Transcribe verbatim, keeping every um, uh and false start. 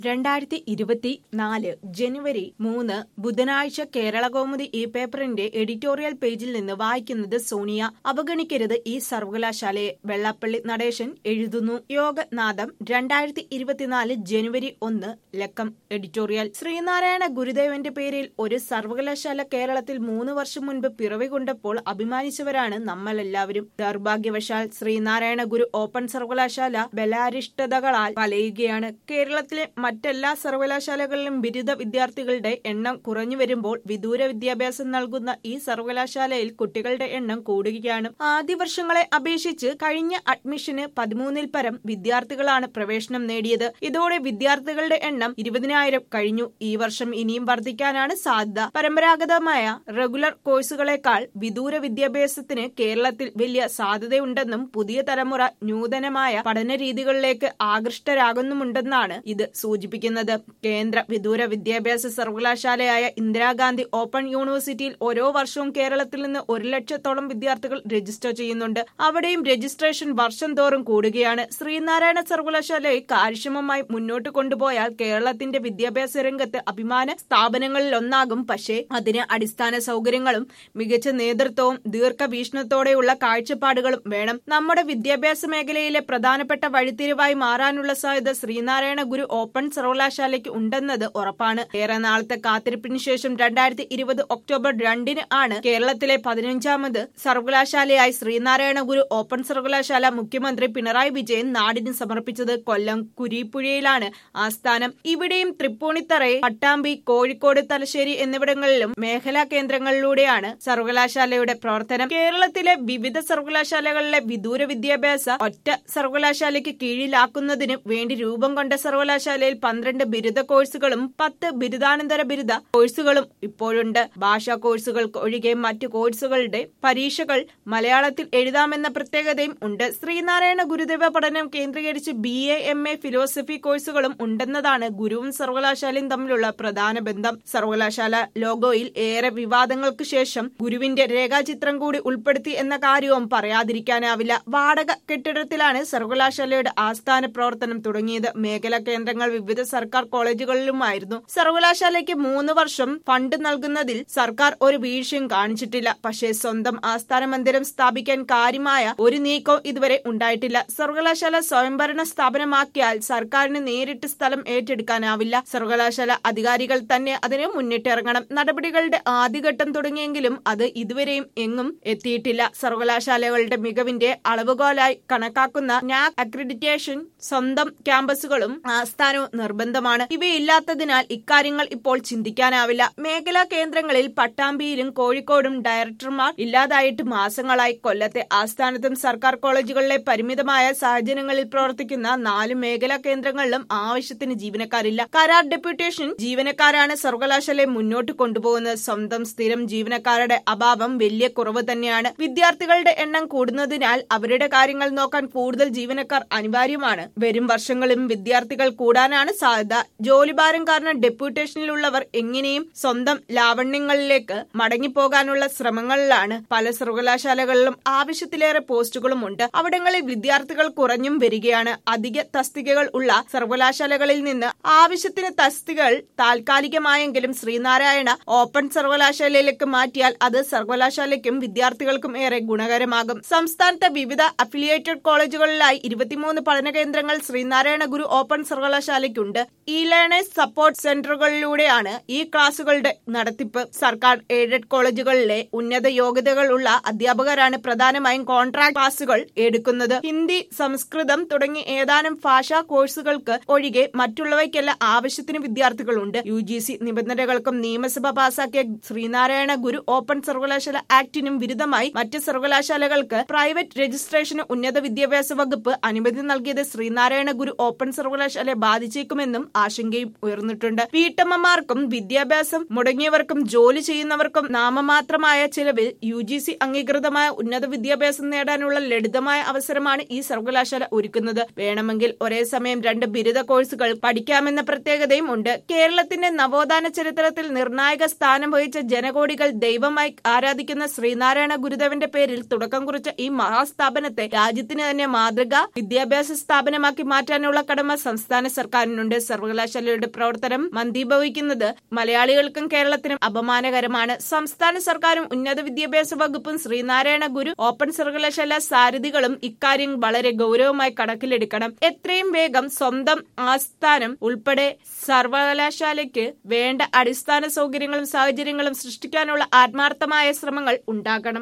രണ്ടായിരത്തി ഇരുപത്തിനാല് ജനുവരി മൂന്ന് ബുധനാഴ്ച കേരളകൗമുദി ഈ പേപ്പറിന്റെ എഡിറ്റോറിയൽ പേജിൽ നിന്ന് വായിക്കുന്നത് സോണിയ. അവഗണിക്കരുത് ഈ സർവകലാശാലയെ. വെള്ളാപ്പള്ളി നടേശൻ എഴുതുന്നു. യോഗനാഥം രണ്ടായിരത്തി ഇരുപത്തിനാല് ജനുവരി ഒന്ന് ലക്കം എഡിറ്റോറിയൽ. ശ്രീനാരായണ ഗുരുദേവന്റെ പേരിൽ ഒരു സർവകലാശാല കേരളത്തിൽ മൂന്ന് വർഷം മുൻപ് പിറവികൊണ്ടപ്പോൾ അഭിമാനിച്ചവരാണ് നമ്മളെല്ലാവരും. ദൗർഭാഗ്യവശാൽ ശ്രീനാരായണ ഗുരു ഓപ്പൺ സർവകലാശാല ബലാരിഷ്ടതകളാൽ വലയുകയാണ്. കേരളത്തിലെ മറ്റെല്ലാ സർവകലാശാലകളിലും ബിരുദ വിദ്യാർത്ഥികളുടെ എണ്ണം കുറഞ്ഞു വരുമ്പോൾ വിദൂര വിദ്യാഭ്യാസം നൽകുന്ന ഈ സർവകലാശാലയിൽ കുട്ടികളുടെ എണ്ണം കൂടുകയാണ്. ആദ്യ വർഷങ്ങളെ അപേക്ഷിച്ച് കഴിഞ്ഞ അഡ്മിഷന് പതിമൂന്നിൽ പരം വിദ്യാർത്ഥികളാണ് പ്രവേശനം നേടിയത്. ഇതോടെ വിദ്യാർത്ഥികളുടെ എണ്ണം ഇരുപതിനായിരം കഴിഞ്ഞു. ഈ വർഷം ഇനിയും വർദ്ധിക്കാനാണ് സാധ്യത. പരമ്പരാഗതമായ റെഗുലർ കോഴ്സുകളെക്കാൾ വിദൂര വിദ്യാഭ്യാസത്തിന് കേരളത്തിൽ വലിയ സാധ്യതയുണ്ടെന്നും പുതിയ തലമുറ നൂതനമായ പഠന രീതികളിലേക്ക് ആകൃഷ്ടരാകുന്നുമുണ്ടെന്നാണ് ഇത് സൂചിപ്പിക്കുന്നത്. കേന്ദ്ര വിദൂര വിദ്യാഭ്യാസ സർവകലാശാലയായ ഇന്ദിരാഗാന്ധി ഓപ്പൺ യൂണിവേഴ്സിറ്റിയിൽ ഓരോ വർഷവും കേരളത്തിൽ നിന്ന് ഒരു ലക്ഷത്തോളം വിദ്യാർത്ഥികൾ രജിസ്റ്റർ ചെയ്യുന്നുണ്ട്. അവിടെയും രജിസ്ട്രേഷൻ വർഷം തോറും കൂടുകയാണ്. ശ്രീനാരായണ സർവകലാശാലയെ കാര്യക്ഷമമായി മുന്നോട്ട് കൊണ്ടുപോയാൽ കേരളത്തിന്റെ വിദ്യാഭ്യാസ രംഗത്ത് അഭിമാന സ്ഥാപനങ്ങളിൽ ഒന്നാകും. പക്ഷേ അതിന് അടിസ്ഥാന സൗകര്യങ്ങളും മികച്ച നേതൃത്വവും ദീർഘവീക്ഷണത്തോടെയുള്ള കാഴ്ചപ്പാടുകളും വേണം. നമ്മുടെ വിദ്യാഭ്യാസ മേഖലയിലെ പ്രധാനപ്പെട്ട വഴിത്തിരിവായി മാറാനുള്ള സാധ്യത ശ്രീനാരായണ ഗുരു ഓപ്പൺ സർവകലാശാലയ്ക്ക് ഉണ്ടെന്നത് ഉറപ്പാണ്. ഏറെ നാളത്തെ കാത്തിരിപ്പിന് ശേഷം രണ്ടായിരത്തി ഇരുപത് ഒക്ടോബർ രണ്ടിന് ആണ് കേരളത്തിലെ പതിനഞ്ചാമത് സർവകലാശാലയായി ശ്രീനാരായണ ഗുരു ഓപ്പൺ സർവകലാശാല മുഖ്യമന്ത്രി പിണറായി വിജയൻ നാടിന് സമർപ്പിച്ചത്. കൊല്ലം കുരീപ്പുഴയിലാണ് ആസ്ഥാനം. ഇവിടെയും തൃപ്പൂണിത്തറ, പട്ടാമ്പി, കോഴിക്കോട്, തലശ്ശേരി എന്നിവിടങ്ങളിലും മേഖലാ കേന്ദ്രങ്ങളിലൂടെയാണ് സർവകലാശാലയുടെ പ്രവർത്തനം. കേരളത്തിലെ വിവിധ സർവകലാശാലകളിലെ വിദൂര വിദ്യാഭ്യാസ ഒറ്റ സർവകലാശാലയ്ക്ക് കീഴിലാക്കുന്നതിന് വേണ്ടി രൂപം കൊണ്ട സർവകലാശാലയിൽ പന്ത്രണ്ട് ബിരുദ കോഴ്സുകളും പത്ത് ബിരുദാനന്തര ബിരുദ കോഴ്സുകളും ഇപ്പോഴുണ്ട്. ഭാഷാ കോഴ്സുകൾക്ക് ഒഴികെ മറ്റു കോഴ്സുകളുടെ പരീക്ഷകൾ മലയാളത്തിൽ എഴുതാമെന്ന പ്രത്യേകതയും ഉണ്ട്. ശ്രീനാരായണ ഗുരുദേവ പഠനം കേന്ദ്രീകരിച്ച് B A, M A, philosophy കോഴ്സുകളും ഉണ്ടെന്നതാണ് ഗുരുവും സർവകലാശാലയും തമ്മിലുള്ള പ്രധാന ബന്ധം. സർവകലാശാല ലോഗോയിൽ ഏറെ വിവാദങ്ങൾക്ക് ശേഷം ഗുരുവിന്റെ രേഖാചിത്രം കൂടി ഉൾപ്പെടുത്തി എന്ന കാര്യവും പറയാതിരിക്കാനാവില്ല. വാടക കെട്ടിടത്തിലാണ് സർവകലാശാലയുടെ ആസ്ഥാന പ്രവർത്തനം തുടങ്ങിയത്. മേഖലാ കേന്ദ്രങ്ങൾ വിവിധ സർക്കാർ കോളേജുകളിലുമായിരുന്നു. സർവകലാശാലയ്ക്ക് മൂന്ന് വർഷം ഫണ്ട് നൽകുന്നതിൽ സർക്കാർ ഒരു വീഴ്ചയും കാണിച്ചിട്ടില്ല. പക്ഷേ സ്വന്തം ആസ്ഥാന മന്ദിരം സ്ഥാപിക്കാൻ കാര്യമായ ഒരു നീക്കവും ഇതുവരെ ഉണ്ടായിട്ടില്ല. സർവകലാശാല സ്വയംഭരണ സ്ഥാപനമാക്കിയാൽ സർക്കാരിന് നേരിട്ട് സ്ഥലം ഏറ്റെടുക്കാനാവില്ല. സർവകലാശാല അധികാരികൾ തന്നെ അതിന് മുന്നിട്ടിറങ്ങണം. നടപടികളുടെ ആദ്യഘട്ടം തുടങ്ങിയെങ്കിലും അത് ഇതുവരെയും എങ്ങും എത്തിയിട്ടില്ല. സർവകലാശാലകളുടെ മികവിന്റെ അളവുകോലായി കണക്കാക്കുന്ന നാക് അക്രഡിറ്റേഷൻ, സ്വന്തം ക്യാമ്പസുകളും ആസ്ഥാനവും നിർബന്ധമാണ്. ഇവയില്ലാത്തതിനാൽ ഇക്കാര്യങ്ങൾ ഇപ്പോൾ ചിന്തിക്കാനാവില്ല. മേഖലാ കേന്ദ്രങ്ങളിൽ പട്ടാമ്പിയിലും കോഴിക്കോടും ഡയറക്ടർമാർ ഇല്ലാതായിട്ട് മാസങ്ങളായി. കൊല്ലത്തെ ആസ്ഥാനത്തും സർക്കാർ കോളേജുകളിലെ പരിമിതമായ സാഹചര്യങ്ങളിൽ പ്രവർത്തിക്കുന്ന നാല് മേഖലാ കേന്ദ്രങ്ങളിലും ആവശ്യത്തിന് ജീവനക്കാരില്ല. കരാർ ഡെപ്യൂട്ടേഷൻ ജീവനക്കാരാണ് സർവകലാശാലയെ മുന്നോട്ട് കൊണ്ടുപോകുന്നത്. സ്വന്തം സ്ഥിരം ജീവനക്കാരുടെ അഭാവം വലിയ കുറവ് തന്നെയാണ്. വിദ്യാർത്ഥികളുടെ എണ്ണം കൂടുന്നതിനാൽ അവരുടെ കാര്യങ്ങൾ നോക്കാൻ കൂടുതൽ ജീവനക്കാർ അനിവാര്യമാണ്. വരും വർഷങ്ങളിലും വിദ്യാർത്ഥികൾ കൂടാനാണ് സാധ്യത. ജോലിഭാരം കാരണം ഡെപ്യൂട്ടേഷനിലുള്ളവർ എങ്ങനെയും സ്വന്തം ലാവണ്യങ്ങളിലേക്ക് മടങ്ങിപ്പോകാനുള്ള ശ്രമങ്ങളിലാണ്. പല സർവകലാശാലകളിലും ആവശ്യത്തിലേറെ പോസ്റ്റുകളും ഉണ്ട്. അവിടങ്ങളിൽ വിദ്യാർത്ഥികൾ കുറഞ്ഞും വരികയാണ്. അധിക തസ്തികകൾ ഉള്ള സർവകലാശാലകളിൽ നിന്ന് ആവശ്യത്തിന് തസ്തികകൾ താൽക്കാലികമായെങ്കിലും ശ്രീനാരായണ ഓപ്പൺ സർവകലാശാലയിലേക്ക് മാറ്റിയാൽ അത് സർവകലാശാലയ്ക്കും വിദ്യാർത്ഥികൾക്കും ഏറെ ഗുണകരമാകും. സംസ്ഥാനത്തെ വിവിധ അഫിലിയേറ്റഡ് കോളേജുകളിലായി ഇരുപത്തിമൂന്ന് പഠന കേന്ദ്രങ്ങൾ ശ്രീനാരായണ ഗുരു ഓപ്പൺ സർവകലാശാലയ്ക്കുണ്ട്. ഇ ലേണേഴ്സ് സപ്പോർട്ട് സെന്ററുകളിലൂടെയാണ് ഈ ക്ലാസുകളുടെ നടത്തിപ്പ്. സർക്കാർ എയ്ഡഡ് കോളേജുകളിലെ ഉന്നത യോഗ്യതകളുള്ള അധ്യാപകരാണ് പ്രധാനമായും കോൺട്രാക്ട് ക്ലാസുകൾ എടുക്കുന്നത്. ഹിന്ദി, സംസ്കൃതം തുടങ്ങി ഏതാനും ഭാഷാ കോഴ്സുകൾക്ക് ഒഴികെ മറ്റുള്ളവയ്ക്കെല്ലാം ആവശ്യത്തിന് വിദ്യാർത്ഥികളുണ്ട്. യു ജി സി നിബന്ധനകൾക്കും നിയമസഭ പാസാക്കിയ ശ്രീനാരായണ ഗുരു ഓപ്പൺ സർവകലാശാല ആക്ടിനും വിരുദ്ധമായി മറ്റ് സർവകലാശാലകൾക്ക് പ്രൈവറ്റ് രജിസ്ട്രേഷന് ഉന്നത വിദ്യാഭ്യാസ വകുപ്പ് അനുമതി നൽകിയത് ശ്രീനാരായണ ഗുരു ഓപ്പൺ സർവകലാശാലയെ ബാധിച്ചേക്കുമെന്നും ആശങ്കയും ഉയർന്നിട്ടുണ്ട്. വീട്ടമ്മമാർക്കും വിദ്യാഭ്യാസം മുടങ്ങിയവർക്കും ജോലി ചെയ്യുന്നവർക്കും നാമമാത്രമായ ചിലവിൽ യു ജി സി അംഗീകൃതമായ ഉന്നത വിദ്യാഭ്യാസം നേടാനുള്ള ലളിതമായ അവസരമാണ് ഈ സർവകലാശാല ഒരുക്കുന്നത്. വേണമെങ്കിൽ ഒരേ സമയം രണ്ട് ബിരുദ കോഴ്സുകൾ പഠിക്കാമെന്ന പ്രത്യേകതയും ഉണ്ട്. കേരളത്തിന്റെ നവോത്ഥാന ചരിത്രത്തിൽ നിർണായക സ്ഥാനം വഹിച്ച ജനകോടികൾ ദൈവമായി ആരാധിക്കുന്ന ശ്രീനാരായണ ഗുരുദേവന്റെ പേരിൽ തുടക്കം കുറിച്ച ഈ മഹാസ്ഥാപനത്തെ രാജ്യത്തിന് തന്നെ മാതൃക വിദ്യാഭ്യാസ സ്ഥാപനമാക്കി മാറ്റാനുള്ള കടമ സംസ്ഥാന സർക്കാരിന് നടപ്പാക്കാനുണ്ട്. സർവകലാശാലയുടെ പ്രവർത്തനം മന്ദീഭവിക്കുന്നത് മലയാളികൾക്കും കേരളത്തിനും അപമാനകരമാണ്. സംസ്ഥാന സർക്കാരും ഉന്നത വിദ്യാഭ്യാസ വകുപ്പും ശ്രീനാരായണ ഗുരു ഓപ്പൺ സർവകലാശാല സാരഥികളും ഇക്കാര്യം വളരെ ഗൗരവമായി കണക്കിലെടുക്കണം. എത്രയും വേഗം സ്വന്തം ആസ്ഥാനം ഉൾപ്പെടെ സർവകലാശാലയ്ക്ക് വേണ്ട അടിസ്ഥാന സൗകര്യങ്ങളും സാഹചര്യങ്ങളും സൃഷ്ടിക്കാനുള്ള ആത്മാർത്ഥമായ ശ്രമങ്ങൾ ഉണ്ടാകണം.